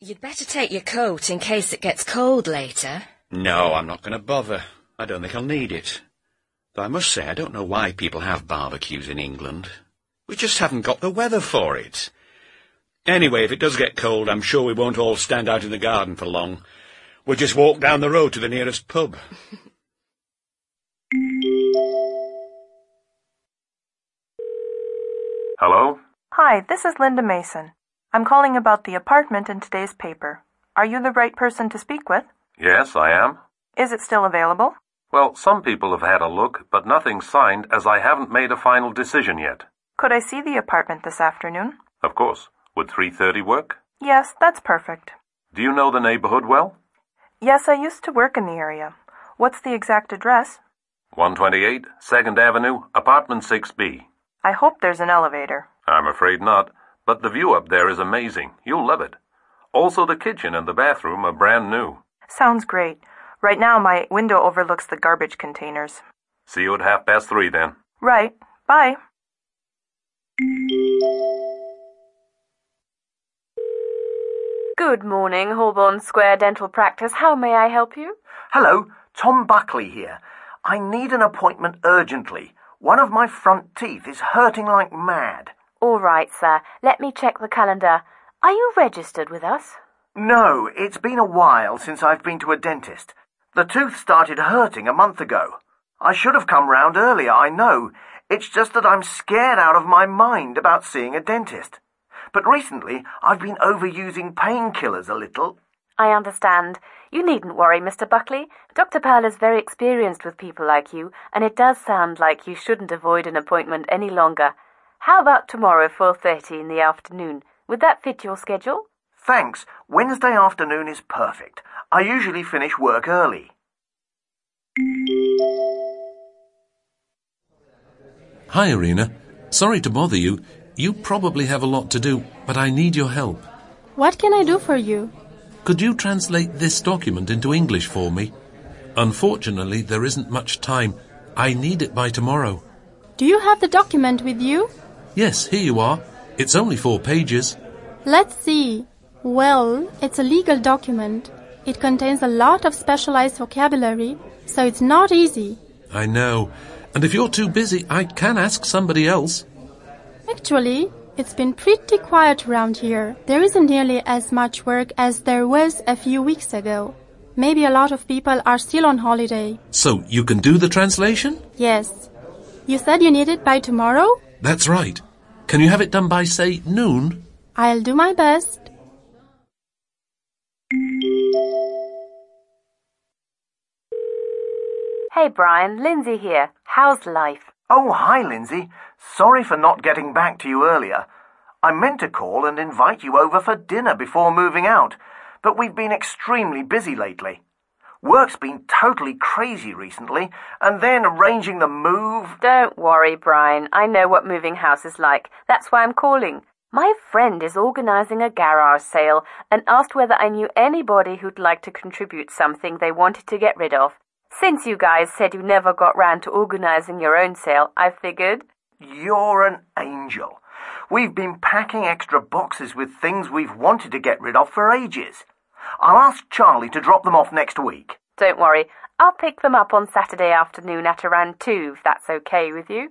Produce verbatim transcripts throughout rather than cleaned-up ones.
You'd better take your coat in case it gets cold later. No, I'm not going to bother. I don't think I'll need it. Though I must say I don't know why people have barbecues in England. We just haven't got the weather for it. Anyway, if it does get cold, I'm sure we won't all stand out in the garden for long. We'll just walk down the road to the nearest pub. Hello? Hi, this is Linda Mason. I'm calling about the apartment in today's paper. Are you the right person to speak with? Yes, I am. Is it still available? Well, some people have had a look, but nothing's signed as I haven't made a final decision yet. Could I see the apartment this afternoon? Of course. Would three thirty work? Yes, that's perfect. Do you know the neighborhood well? Yes, I used to work in the area. What's the exact address? one twenty-eight, second Avenue, apartment six B. I hope there's an elevator. I'm afraid not, but the view up there is amazing. You'll love it. Also, the kitchen and the bathroom are brand new. Sounds great. Right now, my window overlooks the garbage containers. See you at half past three, then. Right. Bye. Good morning, Holborn Square Dental Practice. How may I help you? Hello, Tom Buckley here. I need an appointment urgently. One of my front teeth is hurting like mad. All right, sir. Let me check the calendar. Are you registered with us? No, it's been a while since I've been to a dentist. The tooth started hurting a month ago. I should have come round earlier, I know. It's just that I'm scared out of my mind about seeing a dentist. But recently, I've been overusing painkillers a little. I understand. You needn't worry, Mister Buckley. Doctor Pearl is very experienced with people like you, and it does sound like you shouldn't avoid an appointment any longer. How about tomorrow, four thirty in the afternoon? Would that fit your schedule? Thanks. Wednesday afternoon is perfect. I usually finish work early. Hi, Irina. Sorry to bother you. You probably have a lot to do, but I need your help. What can I do for you? Could you translate this document into English for me? Unfortunately, there isn't much time. I need it by tomorrow. Do you have the document with you? Yes, here you are. It's only four pages. Let's see. Well, it's a legal document. It contains a lot of specialized vocabulary, so it's not easy. I know. And if you're too busy, I can ask somebody else. Actually, it's been pretty quiet around here. There isn't nearly as much work as there was a few weeks ago. Maybe a lot of people are still on holiday. So you can do the translation? Yes. You said you need it by tomorrow? That's right. Can you have it done by, say, noon? I'll do my best. Hey, Brian. Lindsay here. How's life? Oh, hi, Lindsay. Sorry for not getting back to you earlier. I meant to call and invite you over for dinner before moving out, but we've been extremely busy lately. Work's been totally crazy recently, and then arranging the move... Don't worry, Brian. I know what moving house is like. That's why I'm calling. My friend is organising a garage sale and asked whether I knew anybody who'd like to contribute something they wanted to get rid of. Since you guys said you never got round to organising your own sale, I figured... You're an angel. We've been packing extra boxes with things we've wanted to get rid of for ages. I'll ask Charlie to drop them off next week. Don't worry. I'll pick them up on Saturday afternoon at around two, if that's okay with you.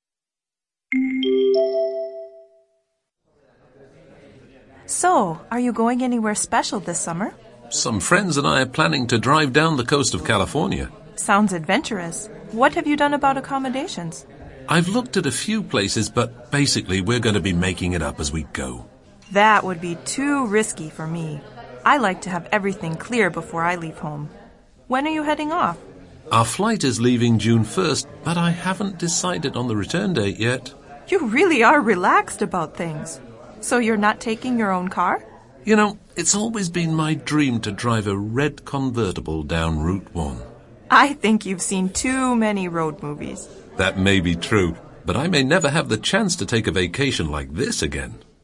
So, are you going anywhere special this summer? Some friends and I are planning to drive down the coast of California. Sounds adventurous. What have you done about accommodations? I've looked at a few places, but basically we're going to be making it up as we go. That would be too risky for me. I like to have everything clear before I leave home. When are you heading off? Our flight is leaving June first, but I haven't decided on the return date yet. You really are relaxed about things. So you're not taking your own car? You know, it's always been my dream to drive a red convertible down Route one. I think you've seen too many road movies. That may be true, but I may never have the chance to take a vacation like this again.